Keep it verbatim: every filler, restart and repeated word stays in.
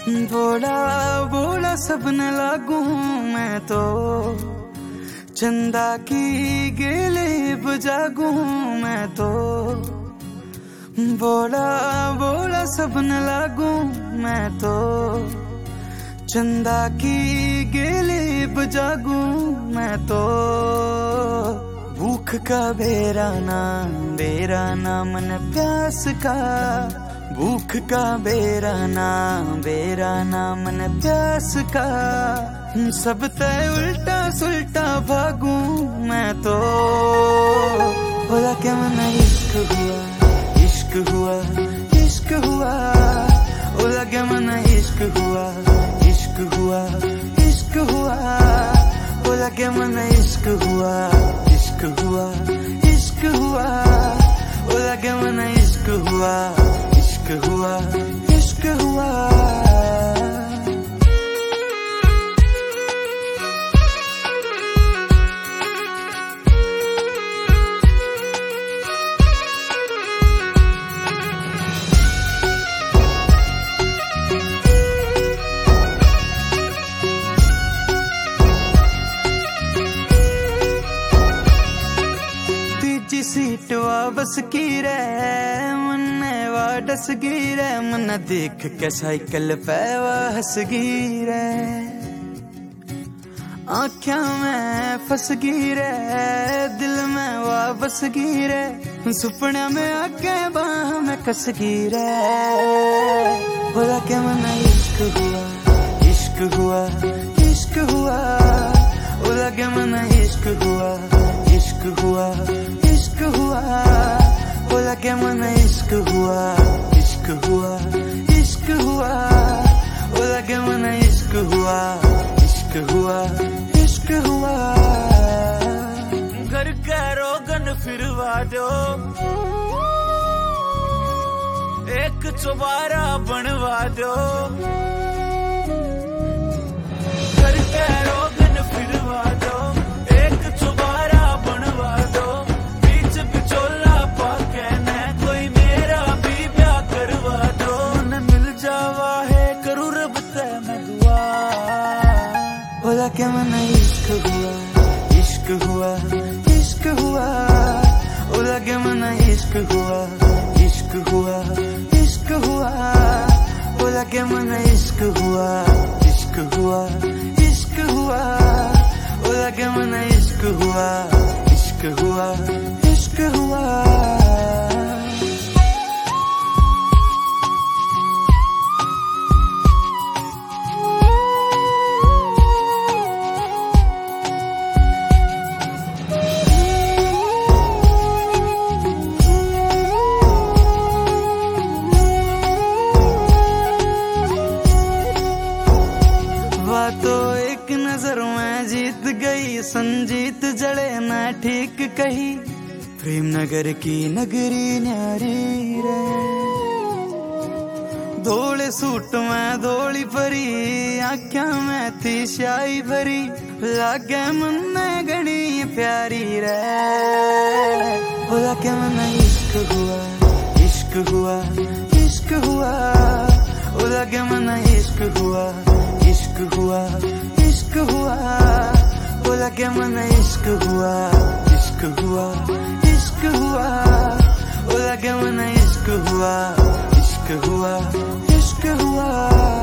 भोला भोला सबने लागू मैं तो, चंदा की गेले बजागू मैं तो। भोला भोला सबने लागू मैं तो, चंदा की गेले बजागू मैं तो। भूख का बेराना बेराना मन प्यास का, भूख का बेराना बेराना मन प्यास का। सब तय उल्टा सुल्टा भागू मैं तो। बोला क्या मन इश्क हुआ इश्क हुआ इश्क हुआ। बोला क्या मन इश्क हुआ इश्क हुआ इश्क हुआ। बोला क्या मन इश्क हुआ इश्क हुआ इश्क हुआ। बोला क्या मन इश्क हुआ इश्क हुआ इश्क हुआ। तीजी सीट वा बस की रे मन्ने वा डस गी रे। मन देख के साइकिल पे वा हंस गी रे। आँख्या में फंस गी रे दिल में वा बस गी रे। सुपने में आके बाह में कस गी रे। बोला क्या मन इश्क हुआ इश्क हुआ इश्क हुआ। बोला क्या मन इश्क हुआ इश्क हुआ इश्क हुआ। बोला क्या मन इश्क हुआ इश्क हुआ इश्क हुआ। बोला क्या मन इश्क हुआ इश्क हुआ इश्क हुआ। घर का रोगन फिरवा दो, एक चौबारा बनवा दो। घर का रोगन फिरवा दो, एक चौबारा बनवा दो। बीच बिचोला पाके न कोई मेरा भी ब्याह करवा दो। न मिल जावा है करूँ रब ते मैं दुआ। बोला क्या मन इश्क हुआ इश्क हुआ इश्क हुआ। बोला क्या मन इश्क हुआ इश्क हुआ इश्क हुआ। बोला क्या मन इश्क हुआ इश्क हुआ इश्क हुआ। बोला क्या मन इश्क हुआ इश्क हुआ इश्क हुआ। तो एक नजर में जीत गई संजीत जड़े ना ठीक कही। प्रेम नगर की नगरी न्यारी रे। धोले सूट में धोली परी आँख्या में थी स्याही भरी। लागे मन घनी प्यारी रे। बोला क्या मन इश्क हुआ इश्क हुआ इश्क हुआ। बोला क्या मन इश्क हुआ इश्क हुआ इश्क हुआ। बोला क्या मन इश्क हुआ इश्क हुआ इश्क हुआ। बोला क्या मन इश्क हुआ इश्क हुआ इश्क हुआ।